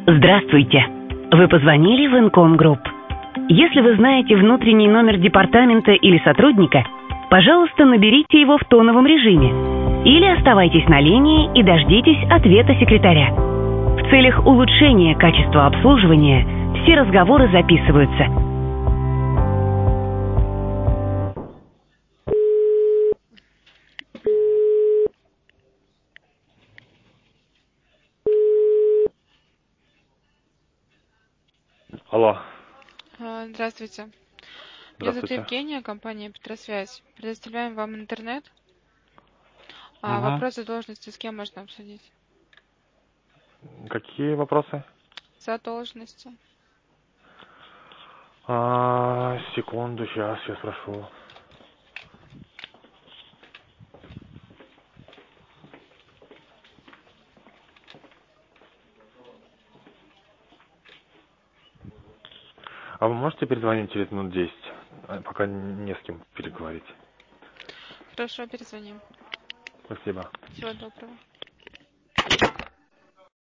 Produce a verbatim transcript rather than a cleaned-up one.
Здравствуйте. Вы позвонили в Incom Group. Если вы знаете внутренний номер департамента или сотрудника, пожалуйста, наберите его в тоновом режиме или оставайтесь на линии и дождитесь ответа секретаря. В целях улучшения качества обслуживания все разговоры записываются. Алло. А, Здравствуйте. Меня зовут Здравствуйте. Евгения, компания Петросвязь. Предоставляем вам интернет. А Угу. вопросы должности с кем можно обсудить? Какие вопросы? Задолженности. А, секунду, сейчас я спрошу. А вы можете перезвонить через минут десять? А, Пока не с кем переговорить. Хорошо, перезвоним. Спасибо. Всего доброго.